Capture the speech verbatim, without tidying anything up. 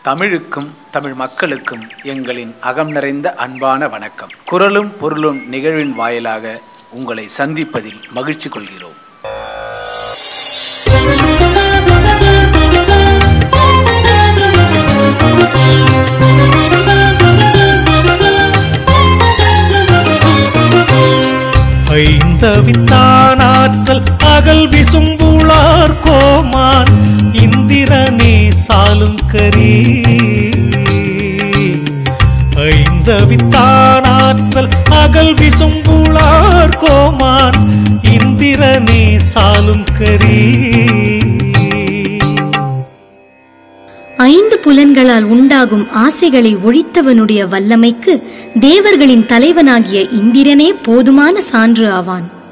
தமிழுக்கும் தமிழ் மக்களுக்கும் எங்களின் அகம் நிறைந்த அன்பான வணக்கம். குரலும் பொருளும் நிகழ்வின் வாயிலாக உங்களை சந்திப்பதில் மகிழ்ச்சி கொள்கிறோம். ஐந்தவித்தானாற்றல் அகல் விசும்புளார் கோமான் இந்திரனே சாலும் கரி. ஐந்தவித்தானாற்றல் அகல் விசும்புளார் கோமான் இந்திரனே சாலும் கரி. ஐந்து புலன்களால் உண்டாகும் ஆசைகளை ஒழித்தவனுடைய வல்லமைக்கு தேவர்களின் தலைவனாகிய இந்திரனே போதுமான சான்று ஆவான்.